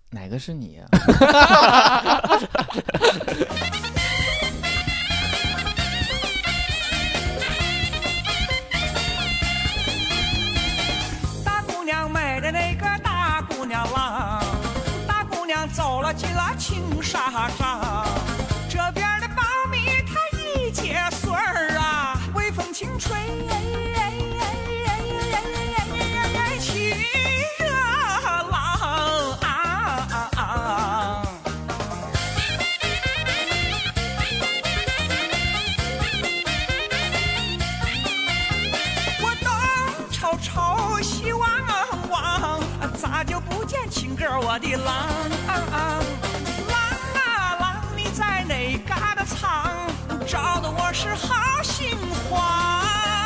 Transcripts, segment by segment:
哪个是你呀？ 大姑娘买的那个大姑娘郎，大姑娘走了进了青纱帐，这边的苞米它一结穗儿啊，微风轻吹，起热浪啊。我东瞅瞅西望望，咋就不见情歌我的郎？郎啊郎，你在哪嘎达藏？找的我是好心慌。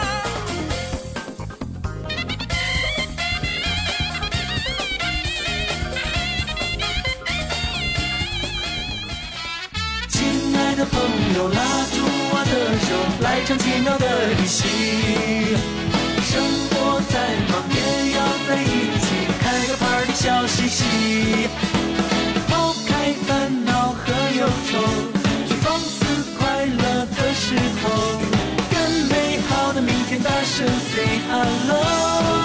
亲爱的朋友，拉住我的手，来场奇妙的旅行。生活再忙也要在一起，开个 party 笑嘻嘻，抛开烦恼和忧愁，去放肆快乐的时候，跟美好的明天大声 say hello。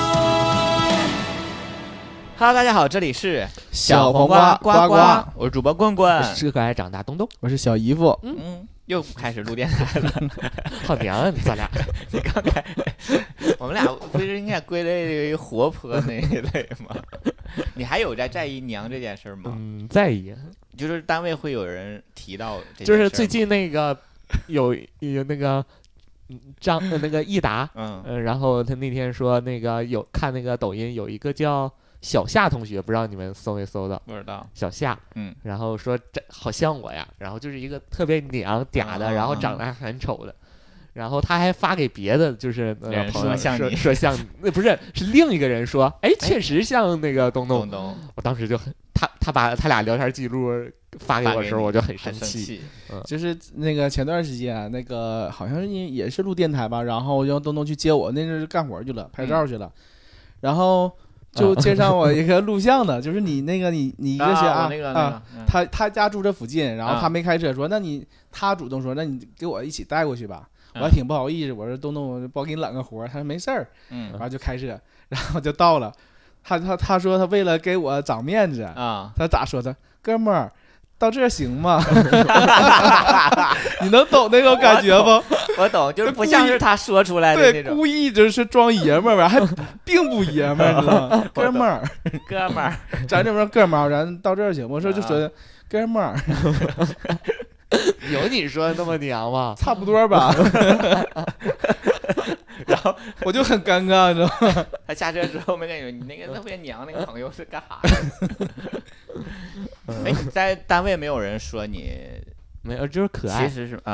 Hello， 大家好，这里是小黄瓜呱呱， 我是主播棍棍， 是个可爱长大东东， 我是小姨夫。 又开始录电台了， 好娘啊！咱俩， 你刚才我们俩不是应该归类于活泼那一类吗？你还有在意娘这件事吗？ 在意， 就是单位会有人提到这件事， 就是最近那个有那个那个益达，然后他那天说那个有看那个抖音有一个叫小夏同学，不知道你们搜没搜到？ 不知道。 小夏，然后说这好像我呀，然后就是一个特别娘嗲的，然后长得还很丑的，然后他还发给别的就是朋友说像你， 说像那不是另一个人说，哎，确实像那个东东。我当时就很他把他俩聊天记录发给我的时候，我就很生气。 就是那个前段时间那个好像也是录电台吧，然后让东东去接我，那阵是干活去了，拍照去了，然后就介绍我一个录像的，就是你那个你一个他家住这附近，然后他没开车，说他主动说那你给我一起带过去吧，我还挺不好意思，我说东东我帮给你揽个活，他说没事儿，然后就开车，然后就到了，他说他为了给我长面子啊，他咋说的？哥们儿到这行吗？你能懂那种感觉不？ 我懂，就是不像是他说出来的那种， 对，故意就是装爷们儿，还并不爷们儿，你知道吗？哥们儿，咱这边哥们儿，咱到这儿行。我说就说哥们儿， 有你说的那么娘吗？ 差不多吧。然后我就很尴尬，你知道吗？ 他下车之后没跟你说，你那个特别娘那个朋友是干啥的？哎，你在单位没有人说你没有，就是可爱。 其实是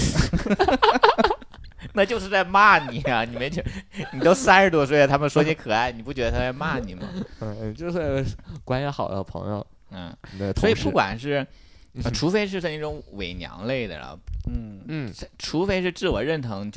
那就是在骂你啊！你没觉你都30多岁了，他们说你可爱，你不觉得他在骂你吗？ 就是关系好的朋友， 所以不管是，除非是那种伪娘类的了，除非是自我认同，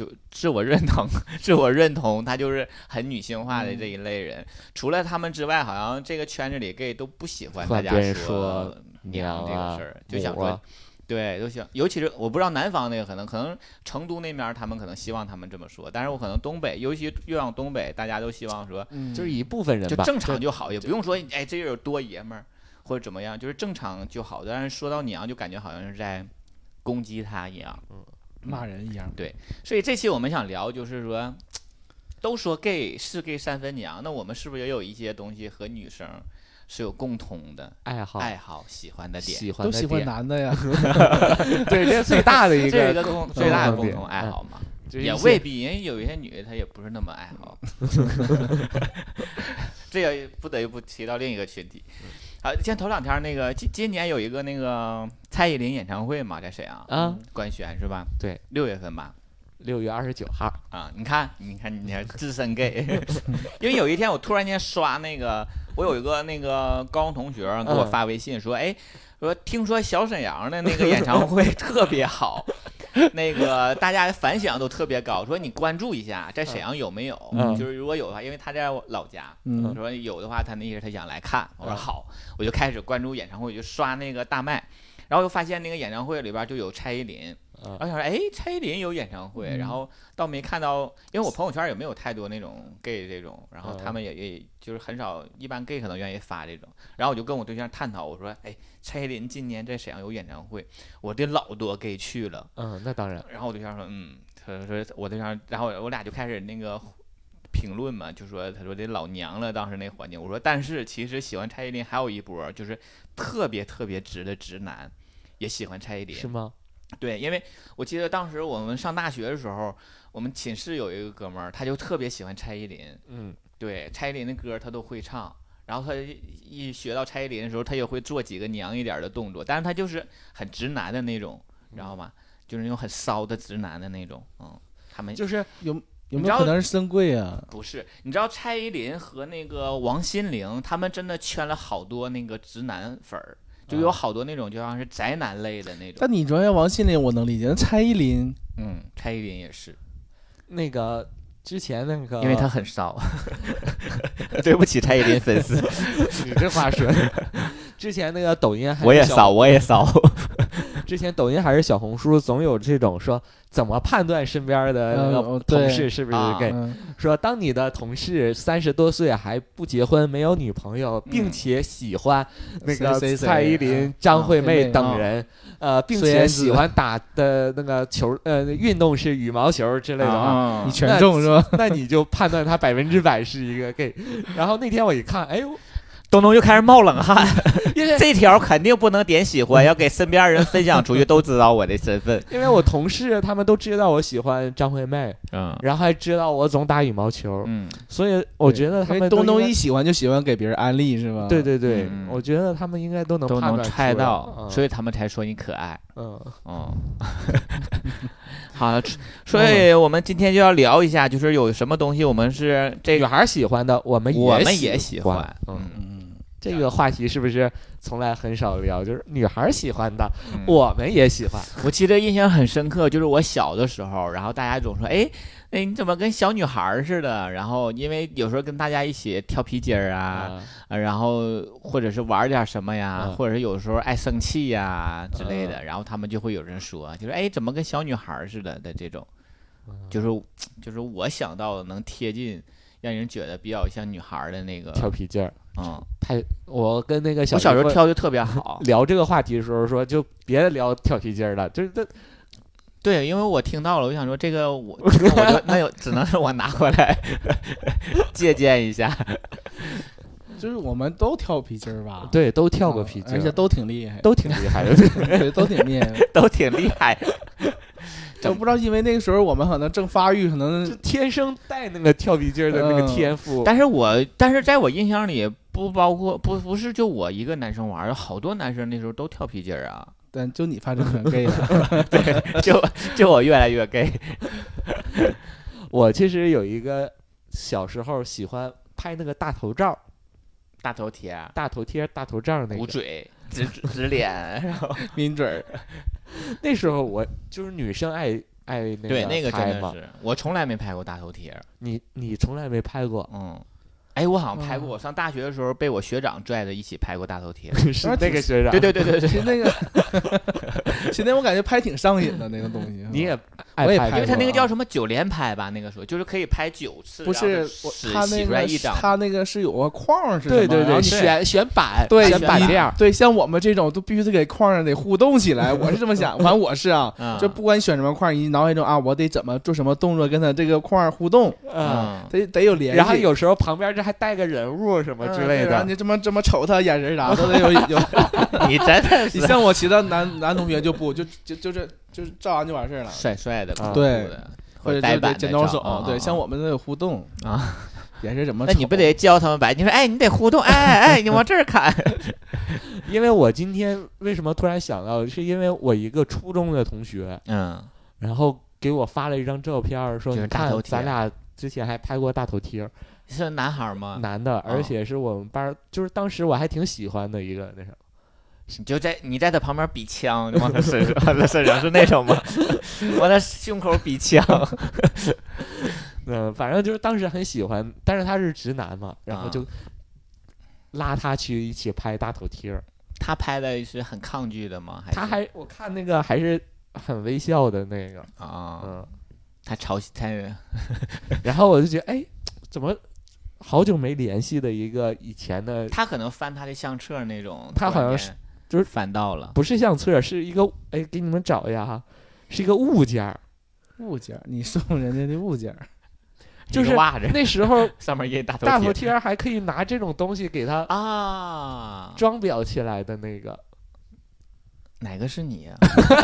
他就是很女性化的这一类人。除了他们之外，好像这个圈子里 gay 都不喜欢大家说娘这个事儿，就想说。对，都行，尤其是我不知道南方那个可能成都那边他们可能希望他们这么说，但是我可能东北，尤其越往东北，大家都希望说， 就是一部分人吧， 就正常就好，也不用说哎这有多爷们儿或者怎么样，就是正常就好。但是说到娘，就感觉好像是在攻击他一样， 骂人一样。 对，所以这期我们想聊就是说，都说 gay 是 gay 3分娘，那我们是不是也有一些东西和女生是有共同的爱好喜欢的点， 都喜欢男的呀。 对，这是最大的一个最大的共同爱好嘛，也未必，因为有一些女的她也不是那么爱好。这也不得不提到另一个群体。像头2天那个今年有一个那个蔡依林演唱会嘛，在沈阳官宣是吧？ 对 ，6月份吧。 6月29号啊！你看，资深 gay。因为有一天我突然间刷那个，我有一个那个高中同学给我发微信说，哎，说听说小沈阳的那个演唱会特别好， 那个大家反响都特别高，说你关注一下在沈阳有没有，就是如果有的话，因为他在我老家，说有的话他那意思他想来看，我说好，我就开始关注演唱会，就刷那个大麦，然后又发现那个演唱会里边就有蔡依林。然后想说，哎，蔡依林有演唱会，然后倒没看到，因为我朋友圈也没有太多那种 gay 这种，然后他们也就是很少，一般 gay 可能愿意发这种。然后我就跟我对象探讨，我说，哎，蔡依林今年在沈阳有演唱会，我的老多 gay 去了。 那当然。 然后我对象说，他说我对象，然后我俩就开始那个评论嘛，就说他说这老娘了，当时那环境。我说，但是其实喜欢蔡依林还有一波，就是特别特别直的直男也喜欢蔡依林。 是吗？ 对，因为我记得当时我们上大学的时候，我们寝室有一个哥们儿，他就特别喜欢蔡依林。对，蔡依林的歌他都会唱，然后他一学到蔡依林的时候，他也会做几个娘一点的动作，但是他就是很直男的那种，你知道吗？就是那种很骚的直男的那种。他们就是有没有可能是深贵啊？ 不是，你知道蔡依林和那个王心凌，他们真的圈了好多那个直男粉儿。就有好多那种就像是宅男类的那种。 但你说王心凌我能理解，那蔡依林， 蔡依林也是。 那个之前那个， 因为她很骚。对不起，蔡依林粉丝。 你这话说的。之前那个抖音还我也骚，我也骚。 之前抖音还是小红书，总有这种说怎么判断身边的那个同事是不是 gay，说当你的同事30多岁还不结婚，没有女朋友，并且喜欢那个蔡依林、张惠妹等人，并且喜欢打的那个球，运动是羽毛球之类的话， 你全中是吧？ 那你就判断他100%是一个 gay。然后那天我一看，哎呦。 东东就开始冒冷汗，因为这条肯定不能点喜欢，要给身边人分享出去，都知道我的身份。 因为我同事他们都知道我喜欢张惠妹，然后还知道我总打羽毛球，所以我觉得他们东东一喜欢就喜欢给别人安利是吧？ 对对对，我觉得他们应该都能猜到，所以他们才说你可爱。好了，所以我们今天就要聊一下，就是有什么东西我们是这女孩喜欢的，我们也喜欢。 这个话题是不是从来很少聊？就是女孩喜欢的，我们也喜欢。 我记得印象很深刻，就是我小的时候，然后大家总说，哎，你怎么跟小女孩似的？然后因为有时候跟大家一起跳皮筋儿啊，然后或者是玩点什么呀，或者是有时候爱生气呀之类的，然后他们就会有人说，就是哎，怎么跟小女孩似的这种，就是我想到能贴近，让人觉得比较像女孩的那个跳皮筋儿。我跟那个我小时候跳就特别好。 聊这个话题的时候说，就别聊跳皮筋了，就是这。 对，因为我听到了，我想说这个我就那只能是我拿回来借鉴一下。 就是我们都跳皮筋儿吧？ 对，都跳过皮筋， 而且都挺厉害， 都挺厉害的， 对，都挺厉害， 都挺厉害。 我不知道，因为那个时候我们可能正发育，可能就天生带那个跳皮筋的那个天赋。 但是在我印象里，不包括不是就我一个男生玩，好多男生那时候都跳皮筋啊。 但就你发展成 gay 了， 对，就我越来越 gay。 我其实有一个小时候喜欢拍那个大头照。 大头贴、 大头照那个， 捂嘴、直脸，然后抿嘴儿。 那时候我就是女生爱那个， 对，那个真的是，我从来没拍过大头贴。 你从来没拍过？ 哎，我好像拍过。我上大学的时候被我学长拽着一起拍过大头贴。 是那个学长？ 对， 是那个。现在我感觉拍挺上瘾的那个东西。 你也我也拍， 因为他那个叫什么9连拍吧？那个时候就是可以拍9次。 不是，他那个是有个框是什么？ 对，选板， 对， 选板料。 对，像我们这种都必须得给框上得互动起来。我是这么想，反正我是啊，就不管你选什么框，你脑海中啊，我得怎么做什么动作跟他这个框互动，得有联系。 然后有时候旁边这还带个人物什么之类的， 你这么瞅他眼神啥都得有。 你真的是， 你像我其他男同学就不就是照完就完事了， 帅的， 对，或者呆板剪刀手，对，像我们都有互动啊， 也是怎么？ 那你不得教他们摆？你说，哎，你得互动，哎，你往这儿看。 因为我今天为什么突然想到，是因为我一个初中的同学，然后给我发了一张照片，说你看咱俩之前还拍过大头贴。 是男孩吗？ 男的，而且是我们班，就是当时我还挺喜欢的一个那什么你在他旁边比枪，往他身上是那种吗？往他胸口比枪。 反正就是当时很喜欢，但是他是直男嘛，然后就拉他去一起拍大头贴。 他拍的是很抗拒的吗？ 我看那个还是很微笑的那个他然后我就觉得哎，怎么好久没联系的一个以前的， 他可能翻他的相册那种， 他好像是就是翻到了， 不是相册，是一个给你们找一下哈，是一个物件， 你送人家的物件。 就是那时候上面印大头贴还可以拿这种东西给他装裱起来的那个， 哪个是你呀？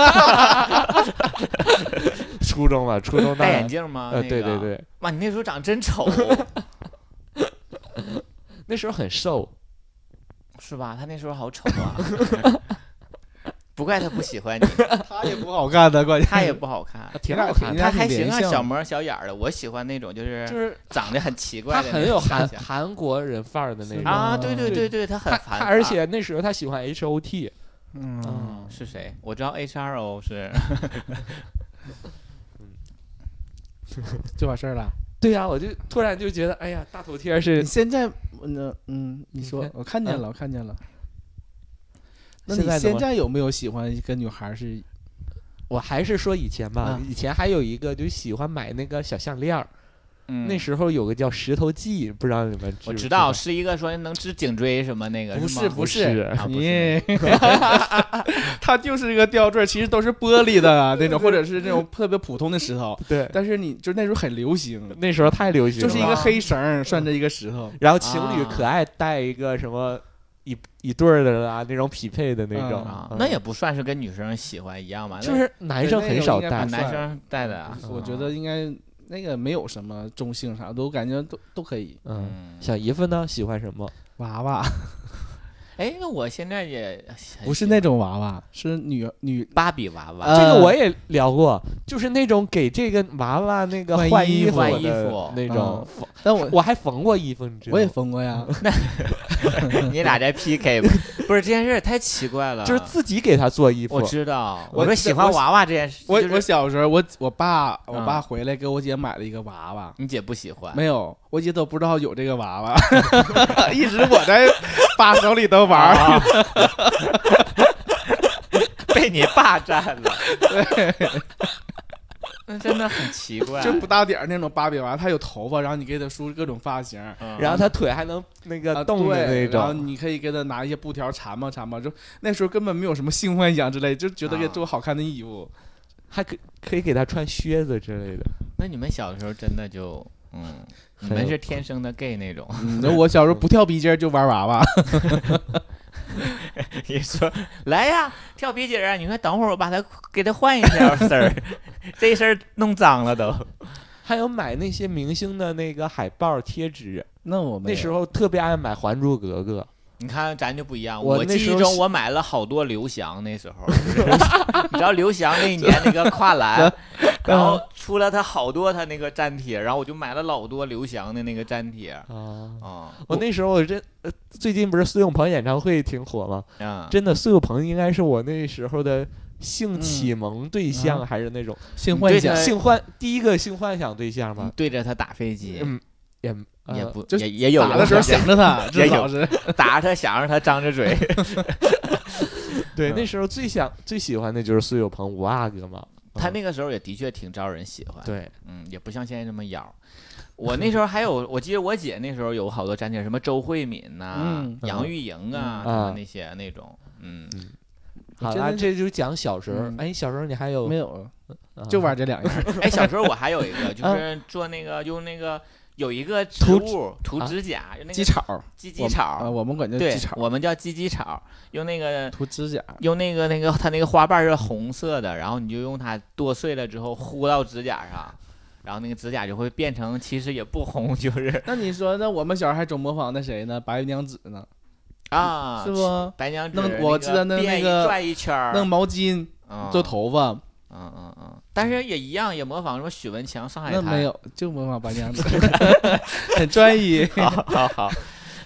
初中戴眼镜吗？ 对对对。 哇，你那时候长真丑。 那时候很瘦， 是吧？他那时候好丑啊。不怪他不喜欢你， 他也不好看的，关键他也不好看， 挺好看， 他还行啊，小模小眼的。我喜欢那种就是长得很奇怪的， 他很有韩国人范儿的那种啊，对，他很他而且那时候他喜欢 HOT， 是谁？我知道 HRO 是， 就完事儿了。 对呀，我就突然就觉得，哎呀，大头贴是你现在你说我看见了。那你现在有没有喜欢一个女孩是？ 我还是说以前吧，以前还有一个就喜欢买那个小项链那时候有个叫石头记，不知道你们我知道是一个说能治颈椎什么那个， 不是， 它就是一个吊坠，其实都是玻璃的那种，或者是那种特别普通的石头。 对， 但是你就那时候很流行， 那时候太流行了， 就是一个黑绳拴着一个石头， 然后情侣可爱带一个什么。一对儿的那种匹配的那种， 那也不算是跟女生喜欢一样嘛， 就是男生很少戴， 男生戴的啊。 我觉得应该那个没有什么中性啥的，我感觉都可以。 小姨夫呢喜欢什么？ 娃娃。 哎，那我现在也不是那种娃娃，是女芭比娃娃。 这个我也聊过，就是那种给这个娃娃那个换衣服那种。 但我还缝过衣服，你知道吗？ 我也缝过呀。 你俩在 PK 吧？不是这件事也太奇怪了， 就是自己给他做衣服。 我知道，我说喜欢娃娃这件事。 我小时候，我爸回来给我姐买了一个娃娃， 你姐不喜欢？ 没有，我姐都不知道有这个娃娃，一直我在爸手里头玩， 被你霸占了。 对。 那真的很奇怪， 就不大点那种芭比娃娃，它有头发，然后你给它梳各种发型， 然后它腿还能那个动的那种， 然后你可以给它拿一些布条缠吧，就那时候根本没有什么性幻想之类，就觉得给做好看的衣服， 还可以给它穿靴子之类的。 那你们小时候真的就你们是天生的 gay 那种。 我小时候不跳皮筋就玩娃娃。 你说来呀，跳皮筋啊！你说等会儿我给他换一条丝儿，这一身弄脏了都。 还有买那些明星的那个海报贴纸， 那时候特别爱买《还珠格格》。 你看咱就不一样， 我记忆中我买了好多刘翔，那时候你知道刘翔那一年那个跨栏，然后出了他好多他那个粘贴，然后我就买了老多刘翔的那个粘贴我那时候最近不是孙永鹏演唱会挺火吗？真的孙永鹏应该是我那时候的性启蒙对象，还是那种性幻想第一个性幻想对象吗？ 对着他打飞机，也不就也有打的时候想着他， 也有是打着他想着他张着嘴。 对，那时候最喜欢的就是孙永鹏五阿哥嘛。 他那个时候也的确挺招人喜欢。 对， 也不像现在这么妖。我那时候还有，我记得我姐那时候有好多粘贴，什么周慧敏呐、杨钰莹啊，什么那些那种。 好了，这就讲小时候。哎，小时候你还有没有？就玩这两样。 哎，小时候我还有一个，就是做那个用那个。有一个植物涂指甲， 鸡草， 鸡草， 我们管叫鸡草， 我们叫鸡草，用那个涂指甲， 用那个它那个花瓣是红色的，然后你就用它剁碎了之后糊到指甲上，然后那个指甲就会变成其实也不红，就是。 那你说，那我们小时候还总模仿那谁呢？白娘子呢？ 啊， 是不？ 白娘子， 我记得那个转一圈， 弄毛巾做头发。 但是也一样，也模仿什么许文强、上海滩。 那没有，就模仿白娘子，很专一。 好。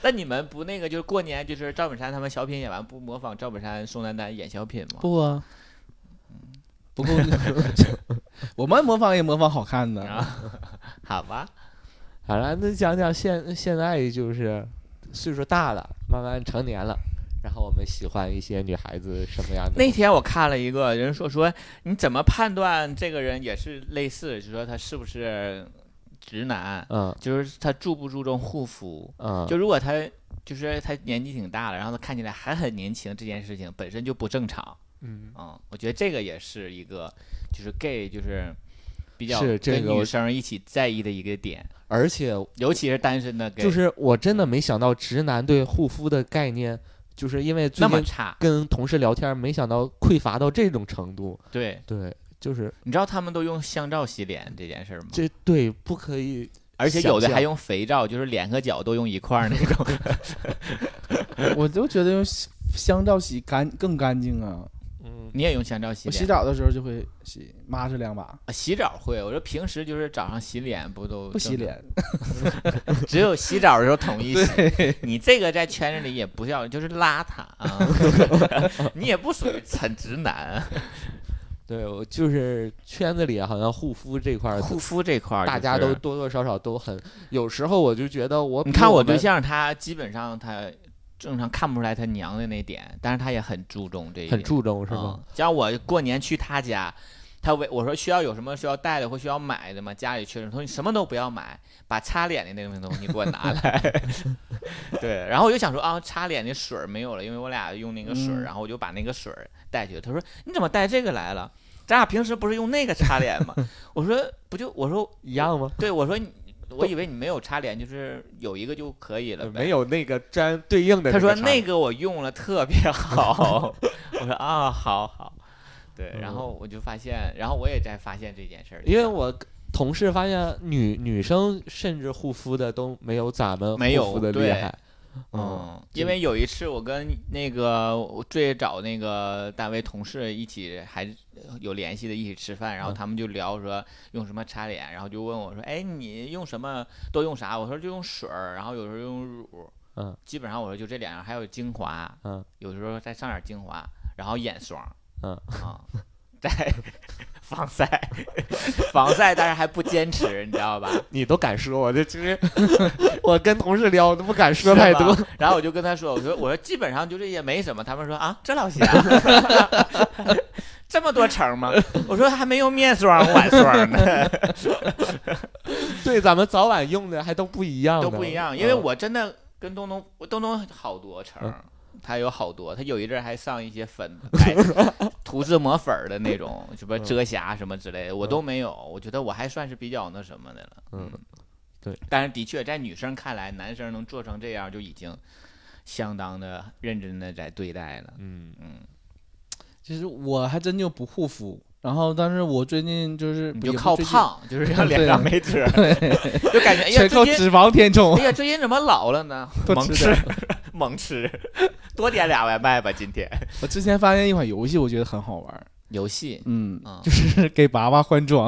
那你们不那个就是过年就是赵本山他们小品演完不模仿赵本山宋丹丹演小品吗？ 不啊，不过我们模仿也模仿好看的啊。好吧， 好了，那讲讲现在就是岁数大了，慢慢成年了。然后我们喜欢一些女孩子什么样的？ 那天我看了一个人说你怎么判断这个人也是类似，就说他是不是直男？就是他注不注重护肤？就如果他就是他年纪挺大了，然后他看起来还很年轻，这件事情本身就不正常。我觉得这个也是一个就是 gay 就是比较跟女生一起在意的一个点， 而且尤其是单身的 gay， 就是我真的没想到直男对护肤的概念。就是因为最近跟同事聊天，没想到匮乏到这种程度。 对， 就是你知道他们都用香皂洗脸这件事吗？ 这对不可以， 而且有的还用肥皂，就是脸和脚都用一块那种。 我就觉得用香皂洗更干净啊。 你也用香皂洗脸？ 我洗澡的时候就会洗，抹上2把。 洗澡会，我说平时就是早上洗脸不洗脸， 只有洗澡的时候统一洗。你这个在圈子里也不叫，就是邋遢啊。你也不属于很直男。 对，我就是圈子里好像护肤这块，大家都多多少少都很。有时候我就觉得你看我对象，他基本上他。正常看不出来他娘的那点，但是他也很注重这一点， 很注重是吗？ 像我过年去他家，我说需要有什么需要带的或需要买的吗？家里确实说你什么都不要买，把擦脸的那种东西给我拿来。对，然后我就想说啊，擦脸的水没有了，因为我俩用那个水，然后我就把那个水带去了。他说你怎么带这个来了？咱俩平时不是用那个擦脸吗？我说我说一样吗？ 对，我以为你没有擦脸，就是有一个就可以了呗， 没有那个沾对应的。 他说那个我用了特别好。我说啊，好，对，然后我就发现，然后我也在发现这件事儿， 因为我同事发现女生甚至护肤的都没有咱们护肤的厉害。 因为有一次我跟那个最早那个单位同事一起还有联系的，一起吃饭，然后他们就聊说用什么擦脸，然后就问我说，哎，你用什么都用啥？我说就用水，然后有时候用乳，基本上我说就这2样，还有精华，有时候再上点精华，然后眼霜，再防晒，但是还不坚持，你知道吧？ 你都敢说，我这其实我跟同事聊都不敢说太多。 然后我就跟他说，我说基本上就这些没什么。他们说啊，这老些这么多层吗？我说还没用面霜晚霜呢。 对，咱们早晚用的还都不一样， 因为我真的跟东东好多层。他有好多，他有一阵还上一些粉涂脂抹粉的那种，什么遮瑕什么之类的，我都没有。我觉得我还算是比较那什么的了。 对。 但是的确，在女生看来，男生能做成这样，就已经相当的认真的在对待了。 其实我还真就不护肤，然后但是我最近就是你就靠胖，就是让脸上没脂，就感觉哎呀， 全靠脂肪填充。 哎呀，最近怎么老了呢？猛吃，多点2外卖吧。今天我之前发现一款游戏，我觉得很好玩。 游戏， 就是给娃娃换装。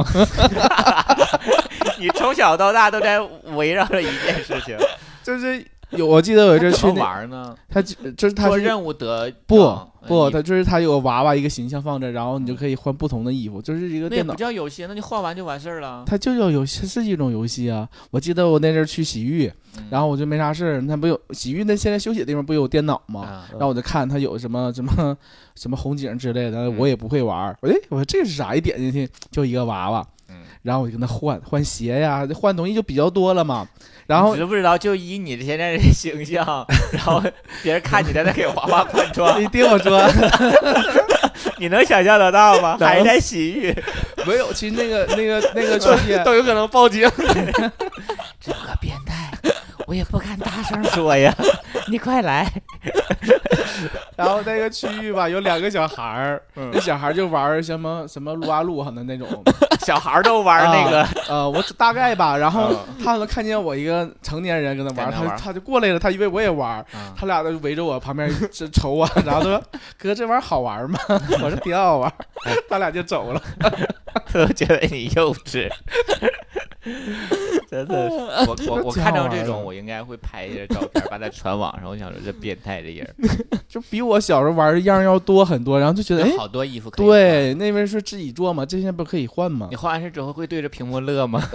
你从小到大都在围绕着一件事情， 就是我记得有一阵去玩呢， 他就是他做任务得不，他就是他有个娃娃一个形象放着，然后你就可以换不同的衣服，就是一个电脑。 那不叫游戏，那你换完就完事儿了。 它就叫游戏，是一种游戏啊。我记得我那阵去洗浴，然后我就没啥事儿，那不有洗浴那现在休息的地方不有电脑吗？然后我就看他有什么红警之类的，我也不会玩。我说这是啥？一点进去就一个娃娃。然后我就跟他换鞋呀，换东西就比较多了嘛。然后你知不知道，就以你现在的形象，然后别人看你在那给娃娃换装， 你听我说， 你能想象得到吗？还在洗浴？ 没有，其实那个区域都有可能报警。 这个变态，我也不敢大声说呀，你快来。 然后那个区域吧，有2个小孩儿，那小孩就玩什么撸啊撸的那种， 小孩都玩那个， 我大概吧。然后他们看见我一个成年人跟他玩，他就过来了，他以为我也玩，他俩都围着我旁边瞅我，然后他说：“哥，这玩意儿好玩吗？”我说：“挺好玩。”他俩就走了。 我觉得你幼稚。 真的是，我看到这种，我应该会拍一些照片，把它传网上。我想说，这变态这人， 就比我小时候玩的样要多很多，然后就觉得哎， 好多衣服可以换。对，那边是自己做嘛，这些不可以换吗？ 你换完事之后会对着屏幕乐吗？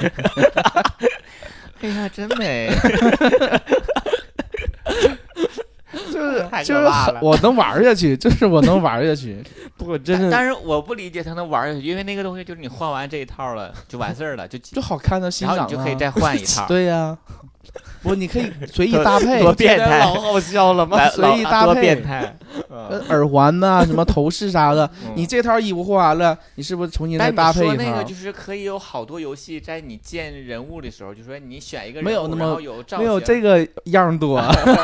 哎呀，真美！ 就是我能玩下去，就是我能玩下去。 不过真的， 但是我不理解他能玩下去，因为那个东西就是你换完这一套了就完事儿了，就好看的欣赏， 然后你就可以再换一套。 对呀，不，你可以随意搭配。 多变态， 老好笑了吗？ 随意搭配， 多变态。 耳环呐，什么头饰啥的，你这套衣服换完了，你是不是重新再搭配一套？ 但你说那个就是可以有好多游戏，在你建人物的时候，就说你选一个人物， 没有那么没有这个样多。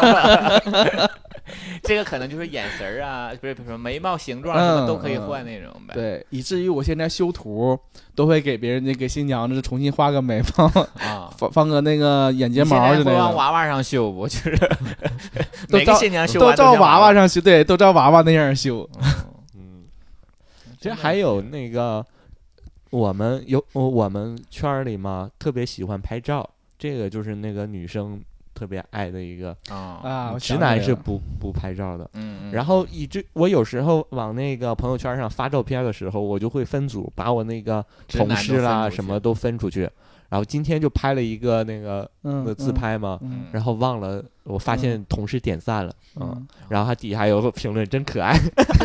这个可能就是眼神啊，不是什么眉毛形状什么都可以换那种呗。 对，以至于我现在修图都会给别人给新娘子重新画个眉毛啊，放个那个眼睫毛之类的。 会往娃娃上修不？就是每个新娘修都照娃娃上修，对，都照娃娃那样修。 其实还有那个我们圈里嘛，特别喜欢拍照，这个就是那个女生特别爱的一个直男是不拍照的。然后我有时候往那个朋友圈上发照片的时候，我就会分组，把我那个同事啦什么都分出去。然后今天就拍了一个那个自拍嘛，然后忘了，我发现同事点赞了，然后他底下有个评论，真可爱。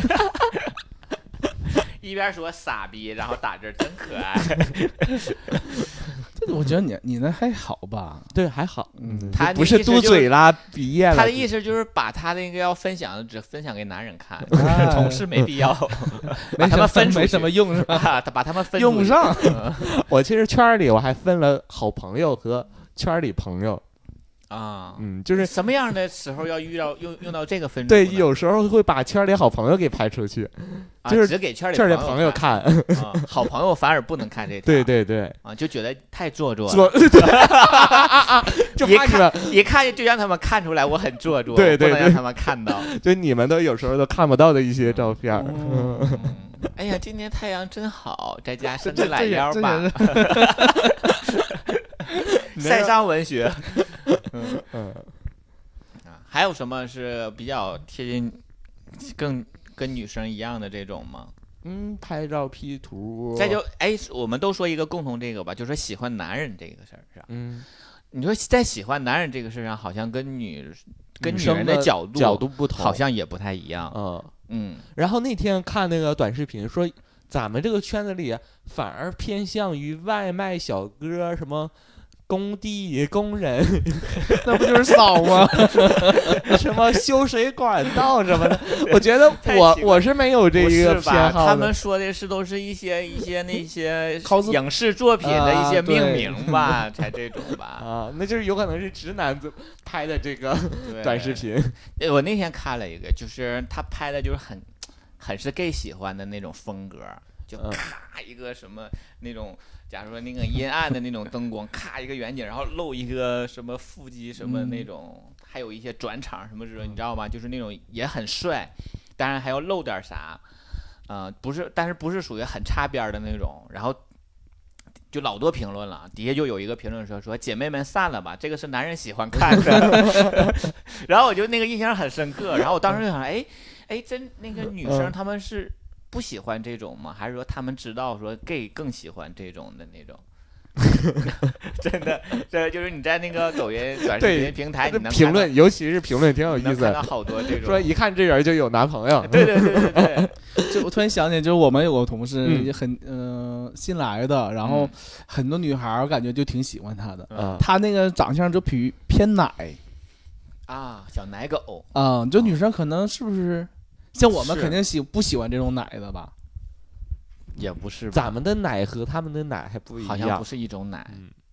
一边说傻逼，然后打字真可爱。 我觉得你那还好吧？ 对，还好。 他不是嘟嘴啦，毕业了。 他的意思就是把他那个要分享的只分享给男人看，同事没必要，把他们分出去没什么用是吧？ 他把他们分用不上。 我其实圈里我还分了好朋友和圈里朋友。就是什么样的时候要用到这个分组？ 对，有时候会把圈里好朋友给排出去，就是只给圈里朋友看。 好朋友反而不能看这条。 对就觉得太做作了。 就怕你们一看就让他们看出来我很做作， 对， 不能让他们看到。 就你们都有时候都看不到的一些照片。 哎呀，今天太阳真好，在家伸着懒腰吧。晒伤文学。还有什么是比较贴近跟女生一样的这种吗？ 拍照 P 图。 再就我们都说一个共同这个吧，就是说喜欢男人这个事儿上。你说在喜欢男人这个事上，好像跟女人的角度不同， 好像也不太一样。 然后那天看那个短视频说，咱们这个圈子里反而偏向于外卖小哥，什么工地工人， 那不就是骚吗？ 什么修水管道什么的，我觉得我是没有这个偏好的。 他们说的都是一些那些影视作品的一些命名吧，才这种吧。 那就是有可能是直男拍的这个短视频。 我那天看了一个，就是他拍的就是很是 gay 喜欢的那种风格，就咔一个什么那种。假如说那个阴暗的那种灯光，咔一个远景，然后露一个什么腹肌什么那种，还有一些转场什么之类，你知道吗？就是那种也很帅，当然还要露点啥，不是，但是不是属于很擦边的那种。然后就老多评论了，底下就有一个评论说姐妹们散了吧，这个是男人喜欢看的。然后我就那个印象很深刻，然后我当时就想，真那个女生她们是不喜欢这种吗？还是说他们知道说 gay 更喜欢这种的那种？真的，这就是你在那个抖音短视频平台，你能评论，尤其是评论挺有意思， 能看到好多这种。 说一看这人就有男朋友。 对。 就我突然想起，就是我们有个同事很新来的，然后很多女孩我感觉就挺喜欢他的。他那个长相就偏奶小奶狗就女生可能是不是？像我们肯定不喜欢这种奶的吧？ 也不是吧， 咱们的奶和他们的奶还不一样， 好像不是一种奶。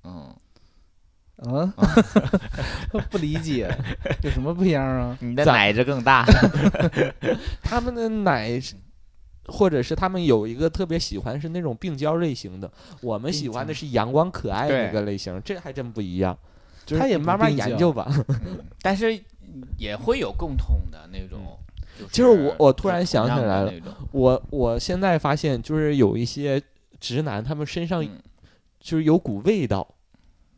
不理解，有什么不一样啊？ 你的奶子更大。 他们的奶，或者是他们有一个特别喜欢是那种病娇类型的，我们喜欢的是阳光可爱的那个类型，这还真不一样。他也慢慢研究吧。 但是也会有共同的那种。 就是我突然想起来了，我现在发现就是有一些直男，他们身上就是有股味道，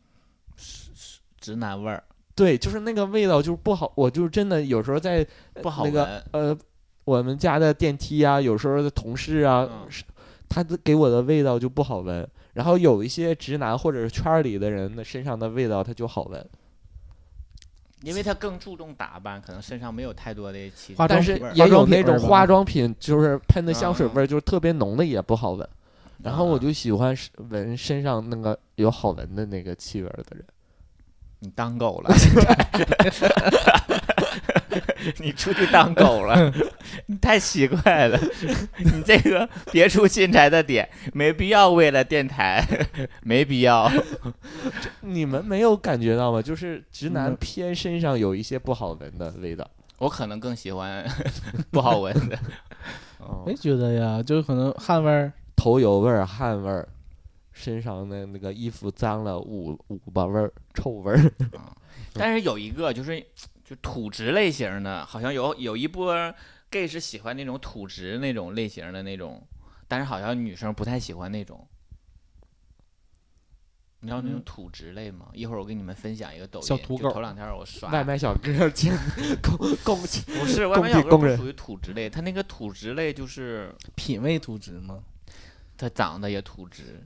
直男味儿。 对，就是那个味道就是不好，我就真的有时候在不好那个我们家的电梯啊，有时候的同事啊，他给我的味道就不好闻。然后有一些直男或者是圈里的人的身上的味道他就好闻， 因为他更注重打扮，可能身上没有太多的气， 但是也有那种化妆品就是喷的香水味就是特别浓的也不好闻。然后我就喜欢闻身上那个有好闻的那个气味的人。 你当狗了你出去当狗了你太奇怪了你这个别出心裁的点没必要，为了电台没必要你们没有感觉到吗？就是直男偏身上有一些不好闻的味道。 我可能更喜欢不好闻的没觉得呀，就可能汗味儿、 头油味儿、汗味儿，身上的那个衣服脏了捂巴味儿、臭味儿但是有一个就土直类型的，好像有一波 gay 是喜欢那种土直那种类型的那种，但是好像女生不太喜欢那种。你知道那种土直类吗？一会儿我给你们分享一个抖音， 小土狗。 头2天我刷外卖小哥不是外卖小哥，不属于土直类，他那个土直类就是品味土直吗？ 他长得也土直，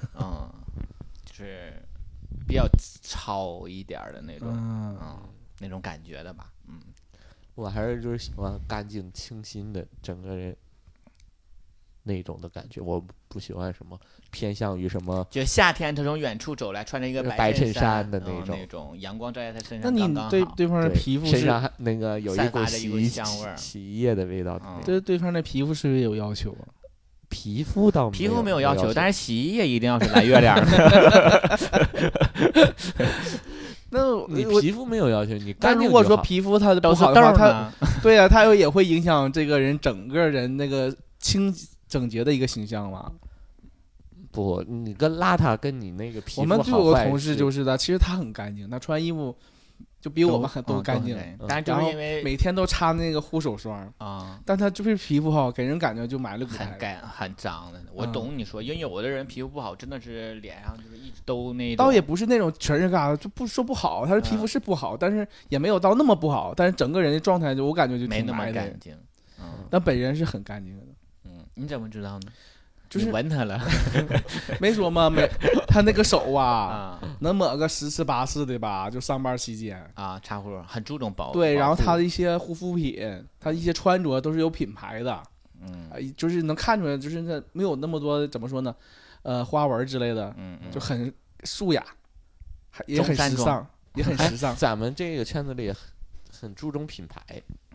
就是比较糙一点的那种，那种感觉的吧， 我还是就是喜欢干净清新的整个人那种的感觉，我不喜欢什么偏向于什么， 就夏天他从远处走来，穿着一个白衬衫的那种，阳光照在他身上， 那你对方的皮肤身上那个有一股洗衣液的味道， 对对方的皮肤是不是有要求啊？ 皮肤没有要求，但是洗衣液一定要是蓝月亮的。 那你皮肤没有要求，你干净就好。 但如果说皮肤它不好的话，它对啊，它也会影响这个人整个人那个整洁的一个形象嘛。 不，你跟邋遢跟你那个皮肤好坏， 我们就有个同事就是的，其实他很干净，他穿衣服就比我们都干净， 但是就是因为每天都擦那个护手霜啊，但他就是皮肤好，给人感觉就埋了骨苔，很脏的。我懂你说，因为有的人皮肤不好，真的是脸上就是一直都那种。 倒也不是那种全是疙瘩，就不说不好，他的皮肤是不好，但是也没有到那么不好，但是整个人的状态就我感觉就没那么干净。 但本人是很干净的。 你怎么知道呢？ 就是闻他了， 没说吗？他那个手啊，能抹个10次8次的吧？就上班期间啊，擦护很注重保护。 对，然后他的一些护肤品，他一些穿着都是有品牌的，就是能看出来，就是那没有那么多怎么说呢，花纹之类的，就很素雅，也很时尚，也很时尚。 咱们这个圈子里很注重品牌。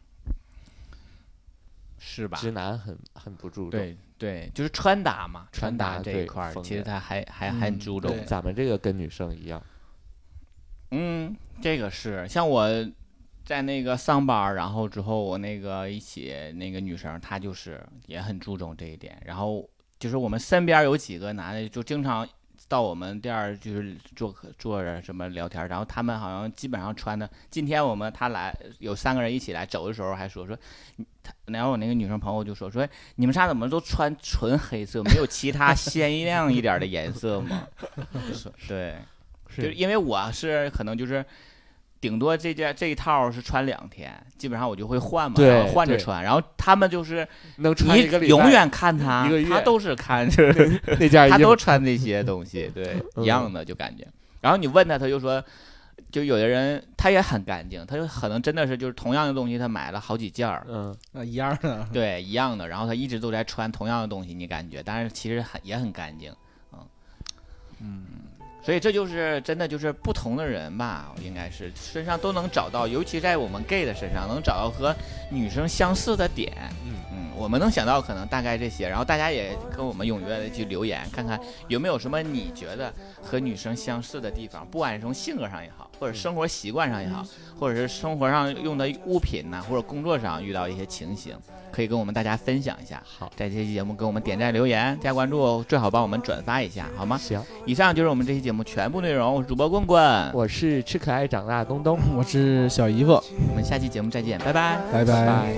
是吧？ 直男很不注重， 对，就是穿搭嘛，穿搭这一块其实他还很注重。 咱们这个跟女生一样， 这个是像我在那个上班，然后之后我那个一起那个女生，她就是也很注重这一点。然后就是我们身边有几个男的，就经常到我们店儿就是坐着什么聊天，然后他们好像基本上穿的。今天他来有3个人一起来走的时候还说，然后我那个女生朋友就说你们仨怎么都穿纯黑色，没有其他鲜亮一点的颜色吗？对，就是因为我是可能就是顶多这一套是穿2天，基本上我就会换嘛，然后换着穿。然后他们就是能穿一个礼拜， 你永远看他都是看那件衣服，他都穿这些东西，对，一样的就感觉。然后你问他就说，就有的人他也很干净，他就可能真的是就是同样的东西他买了好几件儿， 一样的， 对，一样的。然后他一直都在穿同样的东西，你感觉，但是其实也很干净，所以这就是真的就是不同的人吧，应该是身上都能找到，尤其在我们 gay 的身上能找到和女生相似的点。我们能想到可能大概这些，然后大家也跟我们踊跃的去留言，看看有没有什么你觉得和女生相似的地方，不管是从性格上也好，或者生活习惯上也好，或者是生活上用的物品呢，或者工作上遇到一些情形，可以跟我们大家分享一下。好，在这期节目给我们点赞留言加关注，最好帮我们转发一下，好吗？ 行。 以上就是我们这期节目全部内容，我是主播棍棍， 我是吃可爱长大东东， 我是小姨夫， 我们下期节目再见，拜拜， 拜拜。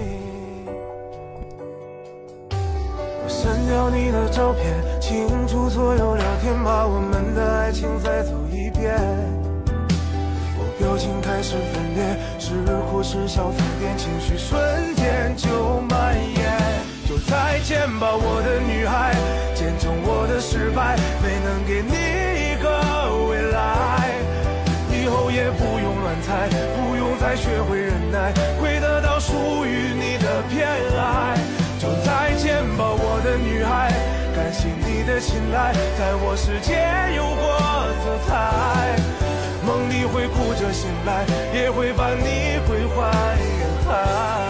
我删掉你的照片，清除所有聊天，把我们的爱情再走一遍。我表情开始分裂，是哭是笑疯癫，情绪瞬间就蔓延。就再见吧我的女孩，见证我的失败，没能给你一个未来。以后也不用乱猜，不用再学会忍耐，会得到属于你的偏爱。就再见吧我的女孩，感谢你的青睐，在我世界有过色彩。梦里会哭着醒来，也会把你归还人海。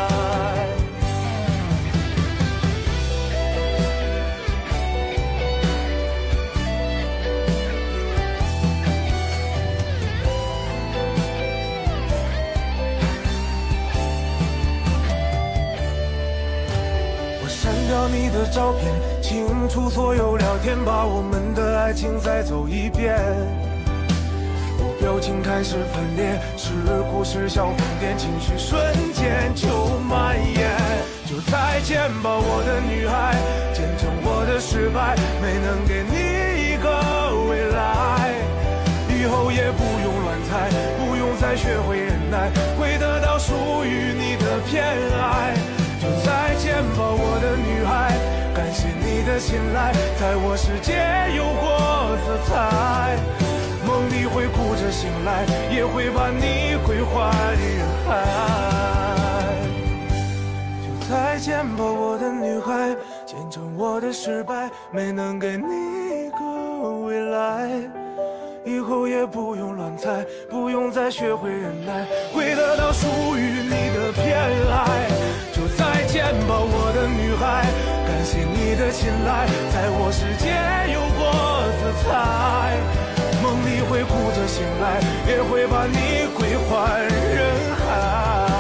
我删掉你的照片，清除所有聊天，把我们的爱情再走一遍。表情开始分裂，是哭是笑疯癫，情绪瞬间就蔓延。就再见吧我的女孩，见证我的失败，没能给你一个未来。以后也不用乱猜，不用再学会忍耐，会得到属于你的偏爱。就再见吧我的女孩，感谢你的青睐，在我世界有过色彩。梦里会哭着醒来，也会把你归还人海。就再见吧我的女孩，见证我的失败，没能给你一个未来。以后也不用乱猜，不用再学会忍耐，会得到属于你的偏爱。就再见吧我的女孩，感谢你的青睐，在我世界有过色彩。梦里会哭着醒来，也会把你归还人海。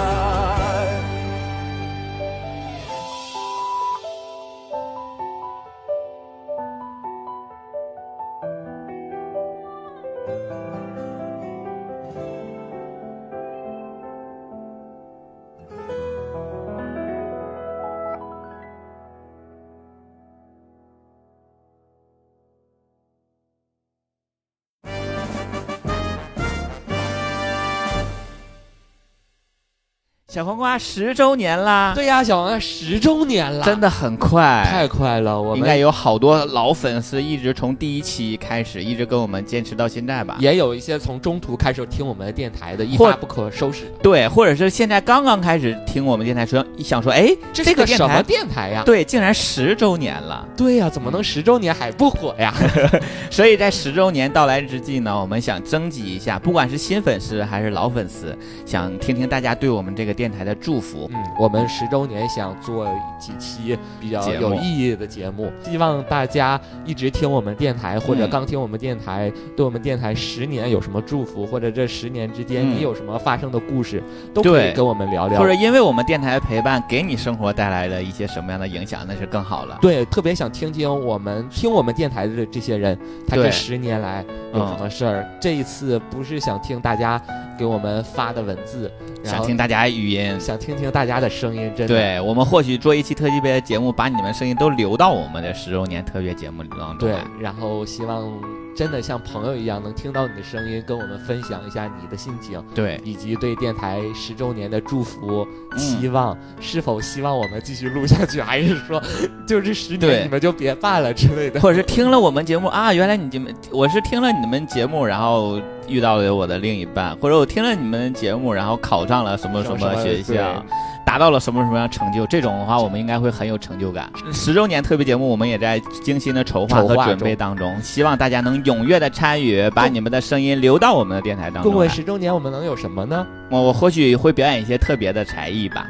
小黄瓜10周年啦！ 对呀，小黄瓜10周年了， 真的很快， 太快了。我们应该有好多老粉丝一直从第1期开始，一直跟我们坚持到现在吧。 也有一些从中途开始听我们的电台的，一发不可收拾。 对，或者是现在刚刚开始听我们电台，想说，哎， 这个什么电台呀？ 对，竟然10周年了。 对呀，怎么能10周年还不火呀？ 所以在10周年到来之际呢，我们想征集一下，不管是新粉丝还是老粉丝，想听听大家对我们这个电台的祝福。 我们10周年想做几期比较有意义的节目，希望大家一直听我们电台，或者刚听我们电台，对我们电台10年有什么祝福，或者这10年之间你有什么发生的故事，都可以跟我们聊聊。 或者因为我们电台的陪伴，给你生活带来了一些什么样的影响，那是更好了。 对，特别想听听我们电台的这些人，他这10年来有什么事儿。这一次不是想听大家给我们发的文字， 想听大家语音， 想听听大家的声音。真的， 对，我们或许做一期特级别的节目，把你们声音都留到我们的10周年特别节目当中。 对，然后希望真的像朋友一样能听到你的声音，跟我们分享一下你的心情， 对， 以及对电台10周年的祝福、期望，是否希望我们继续录下去，还是说就是10年你们就别办了之类的， 或者是听了我们节目啊，原来我是听了你们节目，然后遇到了我的另一半，或者我听了你们节目，然后考上了什么什么学校，达到了什么什么样成就，这种的话我们应该会很有成就感。10周年特别节目我们也在精心的筹划和准备当中，希望大家能踊跃的参与，把你们的声音留到我们的电台当中。 过10周年我们能有什么呢？ 我或许会表演一些特别的才艺吧。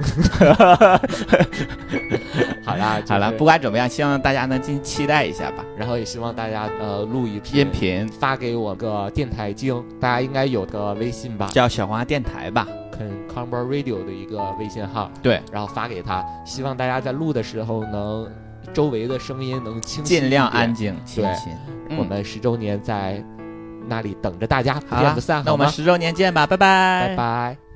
好啦， 好了，不管怎么样，希望大家能期待一下吧。 然后也希望大家录一篇音频发给我个电台经，大家应该有个微信吧， 叫小黄电台吧。 Combo Radio 的一个微信号， 对， 然后发给他，希望大家在录的时候能周围的声音能清晰， 尽量安静清晰。 我们10周年在那里等着大家，不见不散。 那我们10周年见吧，拜拜， 拜拜。